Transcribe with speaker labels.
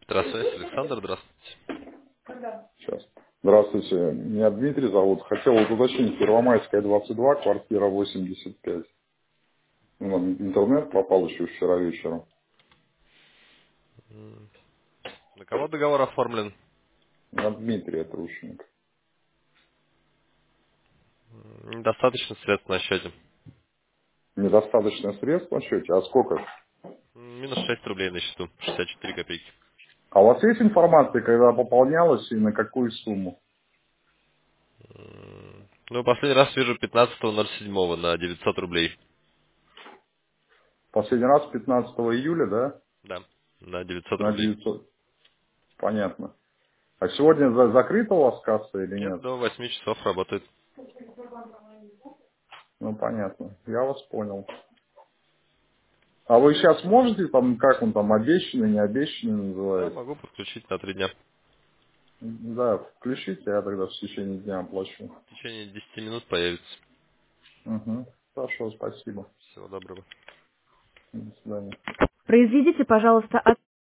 Speaker 1: Здравствуйте, Александр, здравствуйте.
Speaker 2: Сейчас. Здравствуйте. Меня Дмитрий зовут. Хотел вот уточнить. Первомайская, 22, квартира 85. Ну, интернет попал еще вчера вечером.
Speaker 1: На кого договор оформлен?
Speaker 2: На Дмитрия Трущенко.
Speaker 1: Недостаточно средств на счете.
Speaker 2: Недостаточно средств на счете? А сколько?
Speaker 1: Минус 6 рублей на счету, 64 копейки.
Speaker 2: А у вас есть информация, когда пополнялась и на какую сумму?
Speaker 1: Ну, последний раз вижу 15.07 на 900 рублей.
Speaker 2: Последний раз 15 июля, да?
Speaker 1: Да, на 900
Speaker 2: На
Speaker 1: рублей.
Speaker 2: 900. Понятно. А сегодня закрыта у вас касса или
Speaker 1: Нет,
Speaker 2: нет?
Speaker 1: до 8 часов работает.
Speaker 2: Ну, понятно. Я вас понял. А вы сейчас можете, там, как он там, обещанный, не обещанный
Speaker 1: Да,
Speaker 2: называется?
Speaker 1: могу подключить на 3 дня.
Speaker 2: Да, включите, я тогда в течение дня оплачу.
Speaker 1: В течение 10 минут появится.
Speaker 2: Угу. Хорошо, спасибо.
Speaker 1: Всего доброго.
Speaker 2: До свидания.
Speaker 3: Произведите, пожалуйста,